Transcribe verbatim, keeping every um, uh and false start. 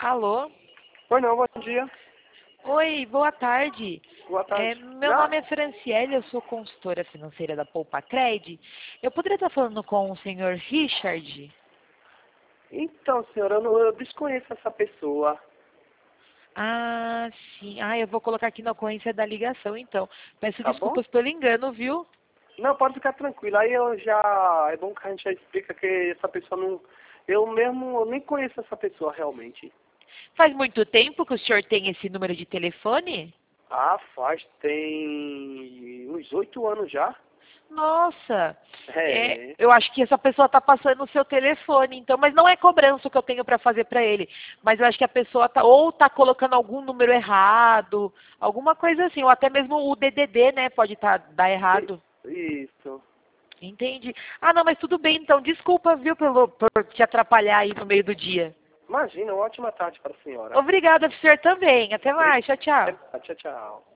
Alô? Oi, não, bom dia. Oi, boa tarde. Boa tarde. É, meu Já? nome é Franciele, eu sou consultora financeira da Poupa Cred. Eu poderia estar falando com o senhor Richard? Então, senhora, eu, não, eu desconheço essa pessoa. Ah, sim. Ah, eu vou colocar aqui na ocorrência da ligação, então. Peço Tá bom? desculpas pelo engano, viu? Não, pode ficar tranquilo. Aí eu já... É bom que a gente já explica que essa pessoa não... Eu mesmo eu nem conheço essa pessoa realmente. Faz muito tempo que o senhor tem esse número de telefone? Ah, faz... Tem... uns oito anos já. Nossa, é, É... eu acho que essa pessoa está passando o seu telefone, então, mas não é cobrança que eu tenho para fazer para ele. Mas eu acho que a pessoa tá, ou está colocando algum número errado, alguma coisa assim, ou até mesmo o D D D, né, pode tá, dar errado. Isso. Entendi. Ah, não, mas tudo bem, então, desculpa, viu, pelo, por te atrapalhar aí no meio do dia. Imagina, uma ótima tarde para a senhora. Obrigada pro senhor também. Até mais, tchau, tchau. Tchau, tchau.